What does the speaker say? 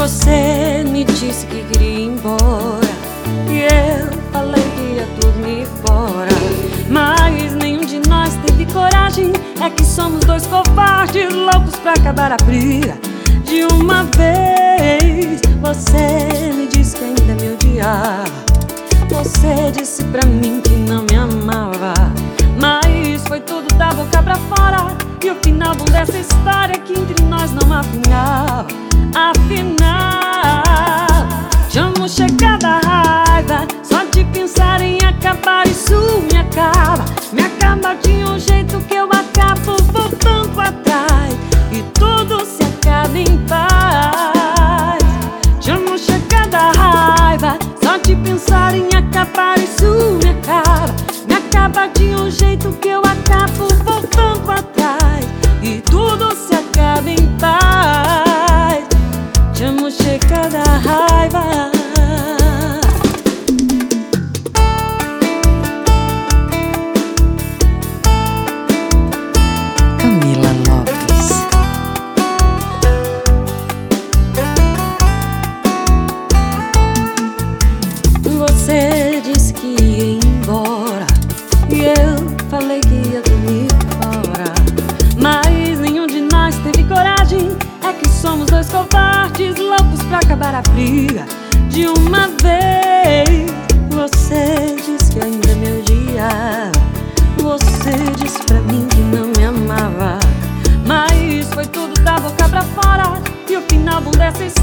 Você me disse que queria ir embora e eu falei que ia dormir fora, mas nenhum de nós teve coragem. É que somos dois covardes, loucos pra acabar a briga de uma vez. Você me disse que ainda me odiava, você disse pra mim que não me amava, mas foi tudo da boca pra fora. E o final bom dessa história é que entre nós não afinal. Afinal, chamo chegar da raiva, só de pensar em acabar isso me acaba. Me acaba de um jeito que eu acabo voltando atrás e tudo se acaba em paz. Chamo chegar da raiva, só de pensar em acabar isso me acaba. Me acaba de um jeito que eu acabo voltando atrás e tudo se acaba em paz. Chamo chegar da raiva. Camila Lopes. Você disse que ia embora e eu falei que ia dormir fora, mas nenhum de nós teve coragem. É que somos dois covardes, loucos pra acabar a briga de uma vez. Você disse que ainda me odiava, você disse pra mim que não me amava, mas foi tudo da boca pra fora. E o final bom dessa história